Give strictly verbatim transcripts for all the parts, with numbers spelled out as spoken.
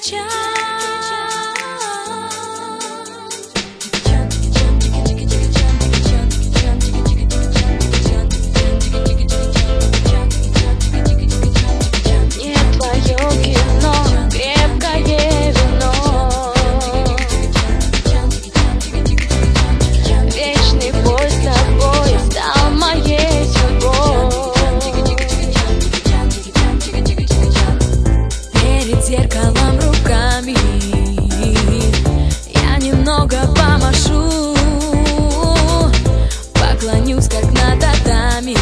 Зеркалом руками я немного помашу, поклонюсь, как на татами,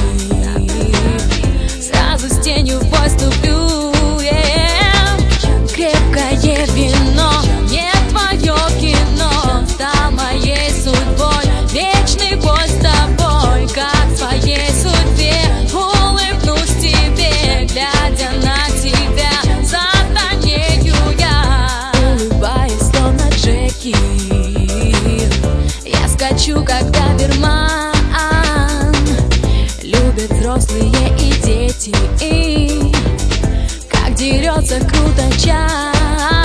сразу с тенью в бой вступлю. yeah. Крепкое вино, не твое кино, стал моей судьбой, вечный бой с тобой, как в твоей судьбе. Улыбнусь тебе, глядя на тебя. Я скачу, как доберман. Любят взрослые и дети, и как дерется круто час.